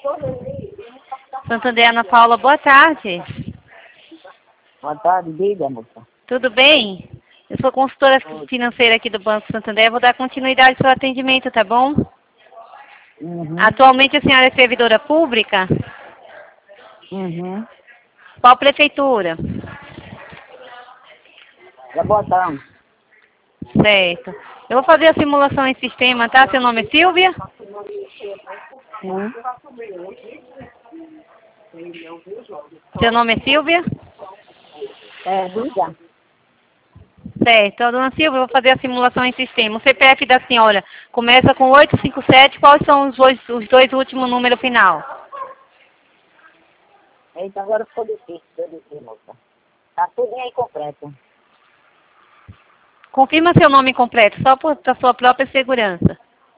Santander, Ana Paula, boa tarde. Boa tarde, diga, moça. Tudo bem? Eu sou consultora financeira aqui do Banco Santander. Vou dar continuidade ao seu atendimento, tá bom? Uhum. Atualmente a senhora é servidora pública? Uhum. Qual prefeitura? Jabotão. Certo. Eu vou fazer a simulação em sistema, tá? Seu nome é Silvia? Sim. Seu nome é Silvia? Diga. Certo. Dona Silvia, eu vou fazer a simulação em sistema. O CPF da senhora começa com 857. Quais são os dois últimos números final? Eita, agora ficou difícil, moça. Tá tudo aí completo. Confirma seu nome completo, só para sua própria segurança.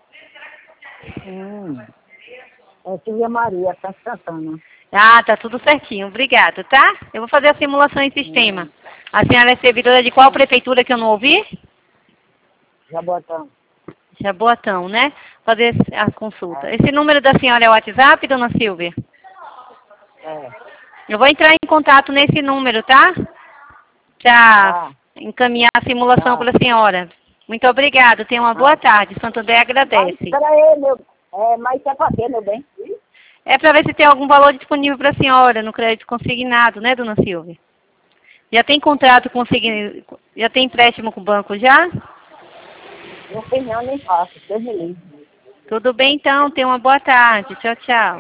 É Silvia Maria, tá Santana. Ah, tá tudo certinho. Obrigado, tá? Eu vou fazer a simulação em sistema. A senhora é servidora de qual prefeitura que eu não ouvi? Jabotão. Jaboatão, né? Fazer a consulta. Esse número da senhora é o WhatsApp, dona Silvia? Eu vou entrar em contato nesse número, tá? Para encaminhar a simulação para a senhora. Muito obrigada. Tenha uma boa tarde. Santander agradece. Peraí, mas isso é pra quê, meu bem? É para ver se tem algum valor disponível para a senhora no crédito consignado, né, dona Silvia? Já tem contrato consignado? Já tem empréstimo com o banco já? Não tem não, nem faço. Deus me livre. Tudo bem então. Tenha uma boa tarde. Tchau, tchau.